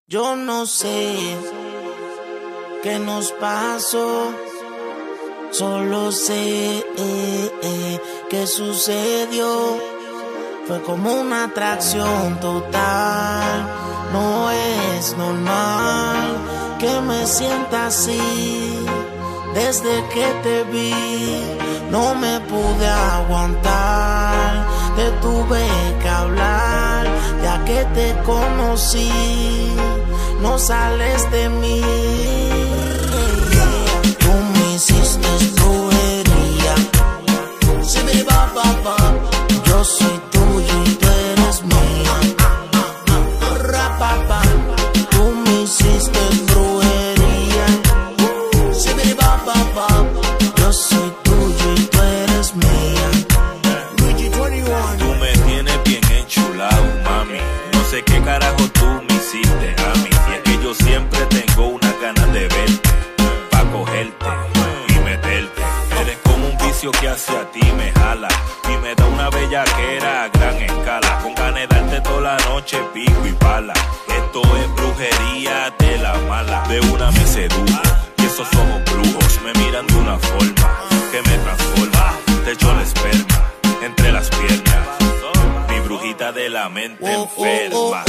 Yo no sé qué nos pasó, solo sé que sucedió. Fue como una atracción total. No es normal que me sienta así. Desde que te vi no me pude aguantar. Te tuve que hablar ya que te conocí. No sales de mí. Tú me hiciste brujería. Yo soy tuyo y tú eres mía. Tú me hiciste brujería. Yo soy tuyo y tú eres mía. Tú me tienes bien enchulado, mami. No sé qué carajo tú me hiciste a mí. Y es que yo siempre tengo una ganas de verte, pa' cogerte y meterte. Eres como un vicio que hacia ti me jala y me da una bellaquera a gran escala. Con ganas de darte toda la noche pico y pala. Esto es brujería de la mala. De una me sedujo y esos ojos brujos me miran de una forma que me transforma. Te echo la esperma entre las piernas, mi brujita de la mente enferma.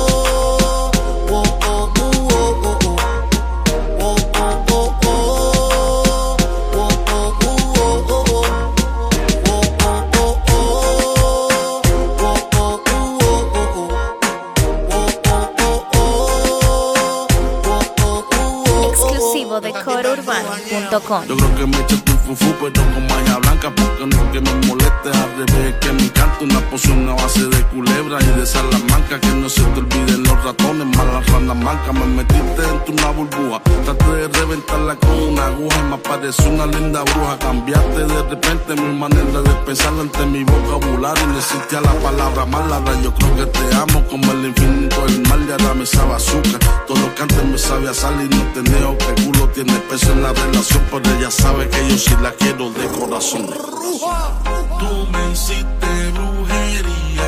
Exclusivo de CoreUrbano.com. Yo creo que me echaste un fufú, pero con magia blanca, porque no es que me moleste, al revés, es que me encanta una poción a base de culebra y de salamanca, que no se te olviden los ratones, malas ranas mancas. Me metiste dentro una burbuja, traté de reventarla con una aguja y me apareció una linda bruja. Cambiaste de repente mi manera de pensar ante mi vocabulario y no existía la palabra mala. Ahora yo creo que te amo como el infinito del mal, y ahora me sabe azúcar. Todo lo que antes me sabía sal y no tenía que el culo tiene peso en la relación, pero ella sabe que yo sí la quiero de corazón. Tú me hiciste brujería.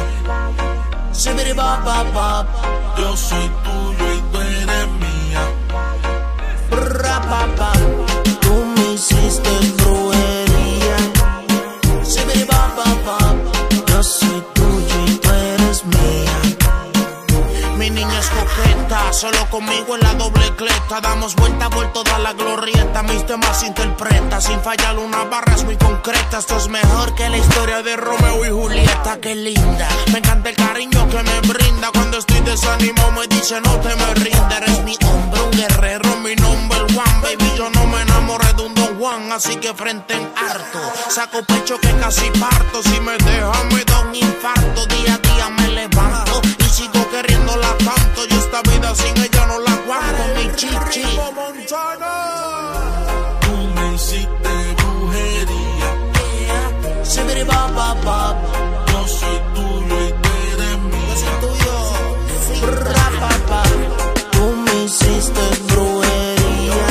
Yo soy tuyo y tú eres mía. Tú me hiciste brujería. Yo soy tuyo y tú eres mía. Mi niña es coqueta, solo conmigo en la doble cleta. Damos vuelta por toda la glorieta, mis temas interpreta. Sin fallar una barra es muy concreta. Esto es mejor que la historia de Romeo y Julieta. Qué linda, me encanta el cariño que me brinda. Cuando estoy desanimado me dice no te me rindas. Eres mi hombre, un guerrero, mi number one. Baby, yo no me enamoré de un Don Juan, así que frente en harto saco pecho que casi parto. Si me deja me da un infarto. Día a día me levanto y sigo queriéndola tanto. Yo esta vida sin ella no la aguanto, mi chichi. Tú me hiciste brujería. Yo soy tuyo y tú eres mía. Tú me hiciste brujería.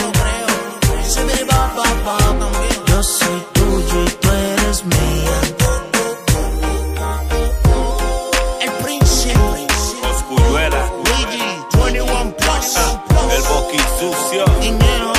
Yo soy tuyo y tú eres mía. El príncipe Cosculluela, Luigi 21 Plus. el boqui sucio. Iñejo,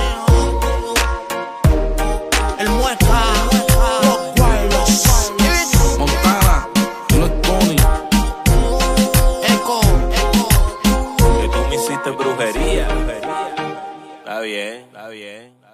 el mueca, los guayos, Montana, no es Tony. eco. Que tú me hiciste brujería. Está bien, está bien.